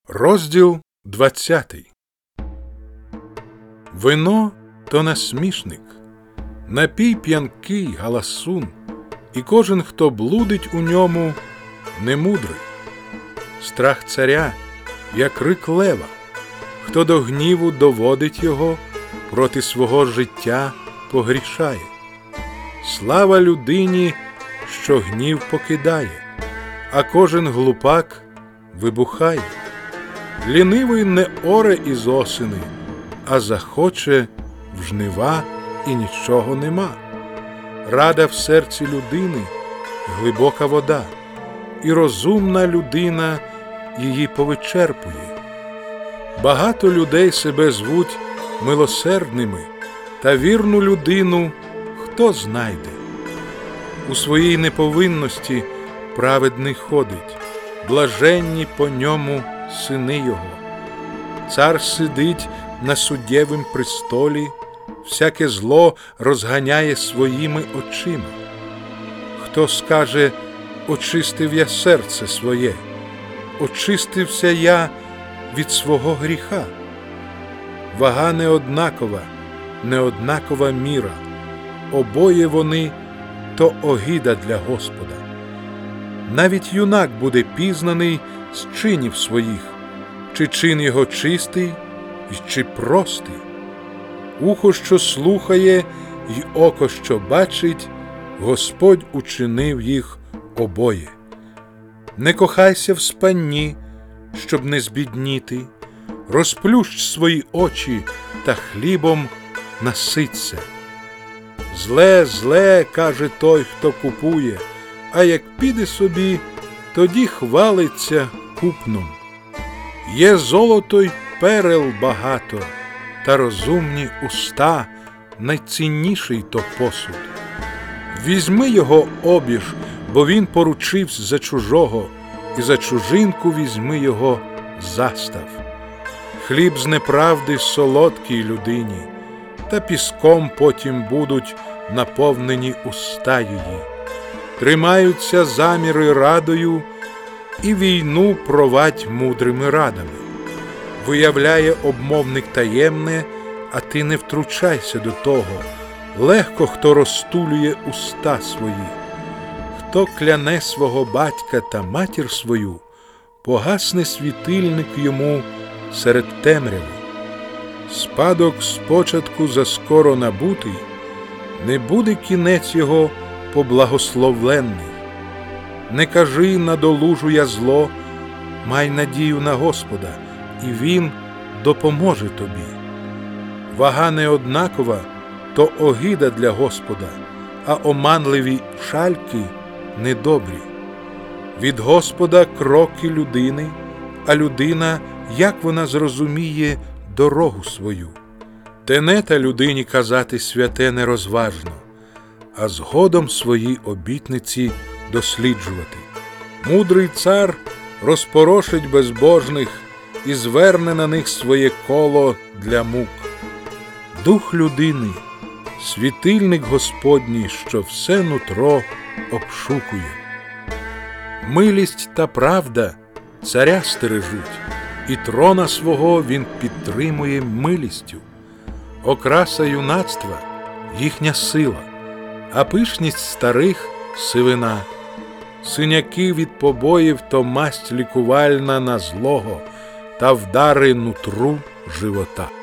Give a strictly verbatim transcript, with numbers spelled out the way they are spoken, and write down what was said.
Розділ двадцятий. Вино – то насмішник, напій п'янкий галасун, і кожен, хто блудить у ньому, немудрий. Страх царя, як крик лева, хто до гніву доводить його, проти свого життя погрішає. Слава людині, що гнів покидає, а кожен глупак вибухає. Лінивий не оре із осени, а захоче в жнива, і нічого нема. Рада в серці людини – глибока вода, і розумна людина її повичерпує. Багато людей себе звуть милосердними, та вірну людину хто знайде? У своїй неповинності праведний ходить, блаженні по ньому сини його. Цар сидить на суддєвім престолі, всяке зло розганяє своїми очима. Хто скаже: очистив я серце своє, очистився я від свого гріха? Вага неоднакова, неоднакова міра, обоє вони то огида для Господа. Навіть юнак буде пізнаний з чинів своїх, чи чин його чистий, чи простий. Ухо, що слухає, й око, що бачить, Господь учинив їх обоє. Не кохайся в спанні, щоб не збідніти, розплющ свої очі та хлібом наситься. Зле, зле, каже той, хто купує, а як піде собі, тоді хвалиться купном. Є золото й перел багато, та розумні уста – найцінніший то посуд. Візьми його обіж, бо він поручився за чужого, і за чужинку візьми його застав. Хліб з неправди солодкій людині, та піском потім будуть наповнені уста її. Тримаються заміри радою, і війну провадь мудрими радами. Виявляє обмовник таємне, а ти не втручайся до того. Легко хто розтулює уста свої. Хто кляне свого батька та матір свою, погасне світильник йому серед темряви. Спадок спочатку заскоро набутий, не буде кінець його поблагословленний. Не кажи: надолужу я зло, май надію на Господа, і Він допоможе тобі. Вага неоднакова, то огида для Господа, а оманливі шальки недобрі. Від Господа кроки людини, а людина, як вона зрозуміє дорогу свою. Тенета людині казати святе нерозважно, а згодом свої обітниці досліджувати. Мудрий цар розпорошить безбожних і зверне на них своє коло для мук. Дух людини – світильник Господній, що все нутро обшукує. Милість та правда царя стережуть, і трона свого він підтримує милістю. Окраса юнацтва – їхня сила, а пишність старих – сивина. Синяки від побоїв – то масть лікувальна на злого, та вдари нутру живота.